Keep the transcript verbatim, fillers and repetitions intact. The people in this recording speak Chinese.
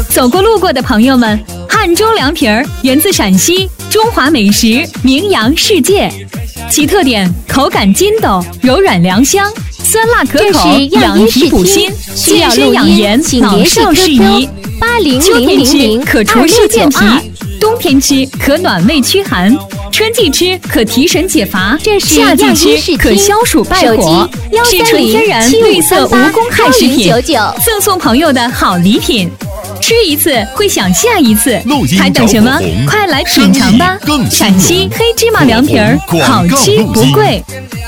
走过路过的朋友们，汉中凉皮儿源自陕西，中华美食名扬世界，其特点口感筋斗，柔软凉香，酸辣可口，养脾补心，健身养颜，老少适宜。 八零秋零零天吃零可除湿健脾，冬天吃可暖胃驱寒，春季吃可提神解乏， 这是夏季样一视吃可听消暑败手火， 机是纯天然绿色无公害食品， 九九。 赠送朋友的好礼品。吃一次会想下一次录音， 还等什么找火红？ 快来品尝吧生意更！兴陕西隆黑芝麻凉皮儿， 火红好吃广告录音不贵。